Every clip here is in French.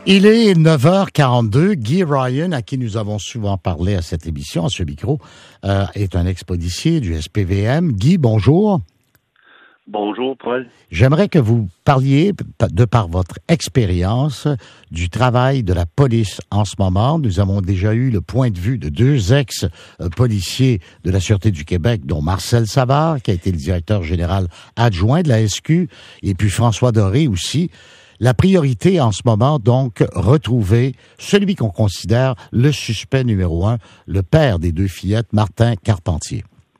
Il est 9h42. Guy Ryan, à qui nous avons souvent parlé à cette émission, à ce micro, est un ex-policier du SPVM. Guy, bonjour. Bonjour, Paul. J'aimerais que vous parliez, de par votre expérience, du travail de la police en ce moment. Nous avons déjà eu le point de vue de deux ex-policiers de la Sûreté du Québec, dont Marcel Savard, qui a été le directeur général adjoint de la SQ, et puis François Doré aussi. La priorité en ce moment, donc, retrouver celui qu'on considère le suspect numéro 1, le père des deux fillettes, Martin Carpentier.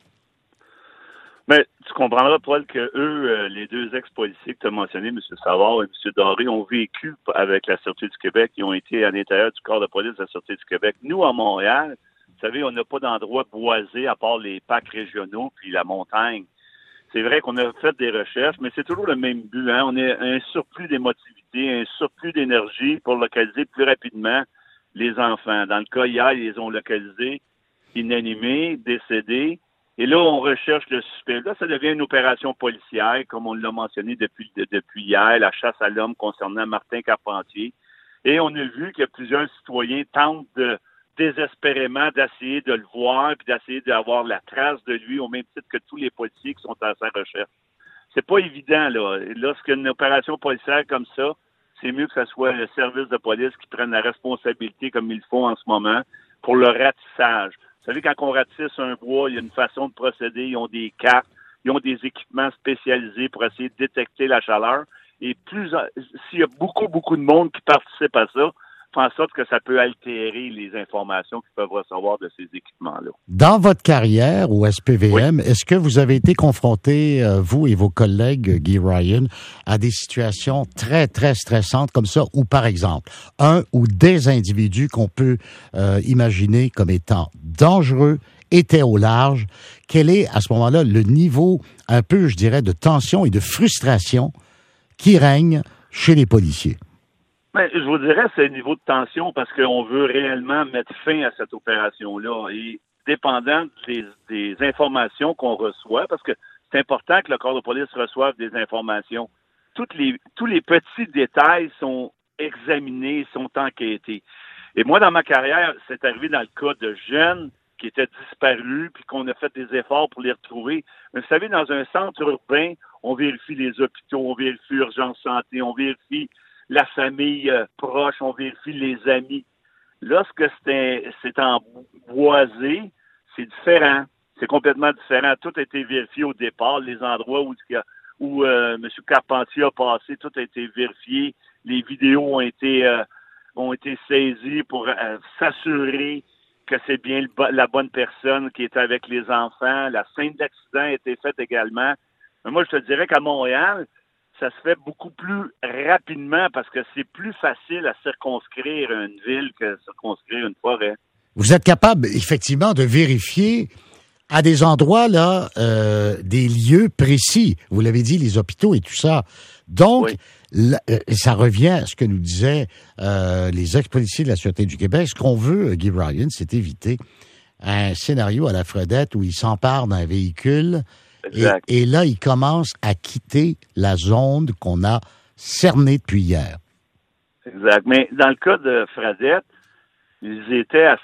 Mais tu comprendras, Paul, que eux, les deux ex-policiers que tu as mentionnés, M. Savard et M. Doré, ont vécu avec la Sûreté du Québec. Ils ont été à l'intérieur du corps de police de la Sûreté du Québec. Nous, à Montréal, vous savez, on n'a pas d'endroit boisé à part les parcs régionaux puis la montagne. C'est vrai qu'on a fait des recherches, mais c'est toujours le même but. Hein? On a un surplus d'émotivité, un surplus d'énergie pour localiser plus rapidement les enfants. Dans le cas hier, ils les ont localisés, inanimés, décédés. Et là, on recherche le suspect. Là, ça devient une opération policière, comme on l'a mentionné depuis hier, la chasse à l'homme concernant Martin Carpentier. Et on a vu que plusieurs citoyens tentent désespérément d'essayer de le voir puis d'essayer d'avoir la trace de lui au même titre que tous les policiers qui sont à sa recherche. C'est pas évident, là. Lorsqu'une opération policière comme ça, c'est mieux que ce soit le service de police qui prenne la responsabilité comme ils le font en ce moment pour le ratissage. Vous savez, quand on ratisse un bois, il y a une façon de procéder. Ils ont des cartes, ils ont des équipements spécialisés pour essayer de détecter la chaleur. Et s'il y a beaucoup de monde qui participe à ça, fait en sorte que ça peut altérer les informations qu'ils peuvent recevoir de ces équipements-là. Dans votre carrière au SPVM, oui. Est-ce que vous avez été confronté, vous et vos collègues, Guy Ryan, à des situations très, très stressantes comme ça, où, par exemple, un ou des individus qu'on peut imaginer comme étant dangereux étaient au large? Quel est, à ce moment-là, le niveau un peu, je dirais, de tension et de frustration qui règne chez les policiers? Ben, je vous dirais, c'est un niveau de tension parce qu'on veut réellement mettre fin à cette opération-là. Et dépendant des informations qu'on reçoit, parce que c'est important que le corps de police reçoive des informations, tous les petits détails sont examinés, sont enquêtés. Et moi, dans ma carrière, c'est arrivé dans le cas de jeunes qui étaient disparus, puis qu'on a fait des efforts pour les retrouver. Mais vous savez, dans un centre urbain, on vérifie les hôpitaux, on vérifie l'urgence santé, on vérifie la famille proche, on vérifie les amis. Lorsque c'est en boisé, c'est différent. C'est complètement différent. Tout a été vérifié au départ. Les endroits où M. Carpentier a passé, tout a été vérifié. Les vidéos ont été saisies pour s'assurer que c'est bien la bonne personne qui est avec les enfants. La scène d'accident a été faite également. Mais moi, je te dirais qu'à Montréal, ça se fait beaucoup plus rapidement parce que c'est plus facile à circonscrire une ville que circonscrire une forêt. Vous êtes capable, effectivement, de vérifier à des endroits, là, des lieux précis. Vous l'avez dit, les hôpitaux et tout ça. Donc, oui. Ça revient à ce que nous disaient les ex-policiers de la Sûreté du Québec. Ce qu'on veut, Guy Ryan, c'est éviter un scénario à la Fredette où il s'empare d'un véhicule. Et là, il commence à quitter la zone qu'on a cernée depuis hier. Exact. Mais dans le cas de Fradette, ils étaient à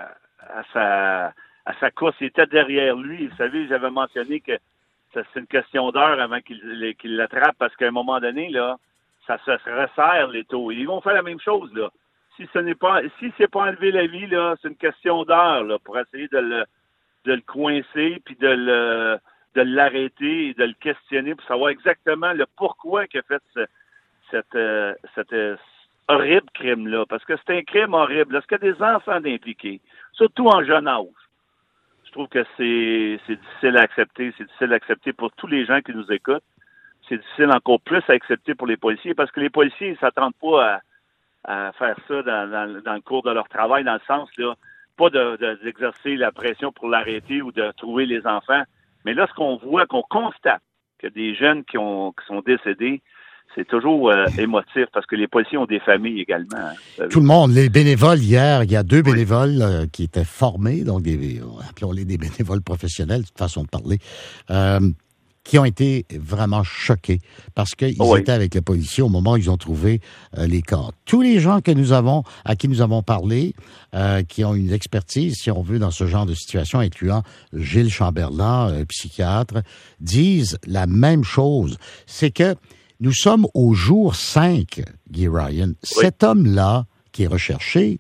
sa course. Ils étaient derrière lui. Vous savez, j'avais mentionné que c'est une question d'heure avant qu'il l'attrape parce qu'à un moment donné, là, ça se resserre les taux. Ils vont faire la même chose, là. Si c'est pas enlevé la vie, là, c'est une question d'heure, là, pour essayer de le coincer puis de l'arrêter et de le questionner pour savoir exactement le pourquoi qu'il a fait cet horrible crime-là. Parce que c'est un crime horrible. Est-ce qu'il y a des enfants impliqués, surtout en jeune âge? Je trouve que c'est difficile à accepter. C'est difficile à accepter pour tous les gens qui nous écoutent. C'est difficile encore plus à accepter pour les policiers parce que les policiers ne s'attendent pas à faire ça dans le cours de leur travail, dans le sens, là, pas d'exercer la pression pour l'arrêter ou de trouver les enfants. Mais là, qu'on constate que des jeunes qui sont décédés, c'est toujours émotif parce que les policiers ont des familles également. Hein, tout le monde, les bénévoles hier, il y a deux bénévoles qui étaient formés, donc appelons-les des bénévoles professionnels, de toute façon de parler, qui ont été vraiment choqués parce qu'ils étaient avec les policiers au moment où ils ont trouvé les corps. Tous les gens à qui nous avons parlé, qui ont une expertise, si on veut, dans ce genre de situation, incluant Gilles Chamberlain, psychiatre, disent la même chose. C'est que nous sommes au jour 5, Guy Ryan. Oui. Cet homme-là, qui est recherché,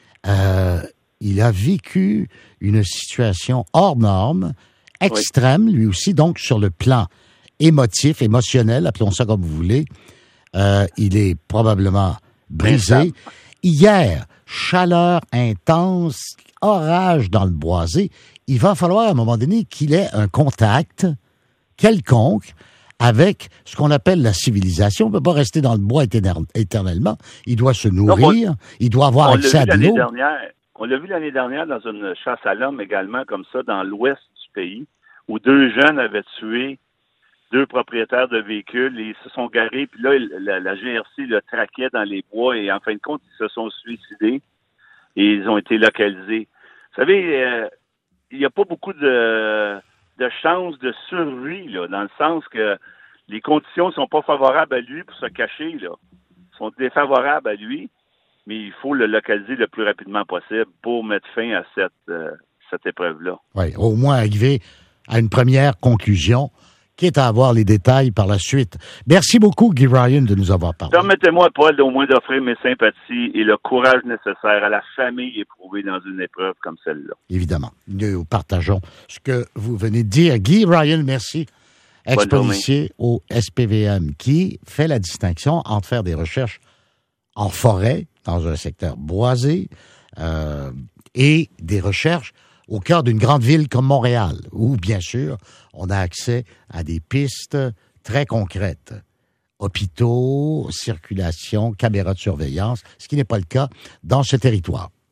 il a vécu une situation hors norme, extrême, lui aussi, donc sur le plan émotionnel, appelons ça comme vous voulez. Il est probablement brisé. Hier, chaleur intense, orage dans le boisé. Il va falloir, à un moment donné, qu'il ait un contact quelconque avec ce qu'on appelle la civilisation. On ne peut pas rester dans le bois éternellement. Il doit se nourrir, il doit avoir accès à de l'eau. On l'a vu l'année dernière dans une chasse à l'homme également, comme ça, dans l'ouest du pays, où 2 jeunes avaient tué 2 propriétaires de véhicules et ils se sont garés. Puis là, la GRC le traquait dans les bois et en fin de compte, ils se sont suicidés et ils ont été localisés. Vous savez, il n'y a pas beaucoup de chances de survie, là, dans le sens que les conditions ne sont pas favorables à lui pour se cacher, là. Elles sont défavorables à lui, mais il faut le localiser le plus rapidement possible pour mettre fin à cette épreuve-là. Oui, au moins arriver à une première conclusion, quitte à avoir les détails par la suite. Merci beaucoup, Guy Ryan, de nous avoir parlé. Permettez-moi, Paul, au moins d'offrir mes sympathies et le courage nécessaire à la famille éprouvée dans une épreuve comme celle-là. Évidemment. Nous partageons ce que vous venez de dire. Guy Ryan, merci. Ex-policier au SPVM, qui fait la distinction entre faire des recherches en forêt, dans un secteur boisé, et des recherches au cœur d'une grande ville comme Montréal, où, bien sûr, on a accès à des pistes très concrètes. Hôpitaux, circulation, caméras de surveillance, ce qui n'est pas le cas dans ce territoire.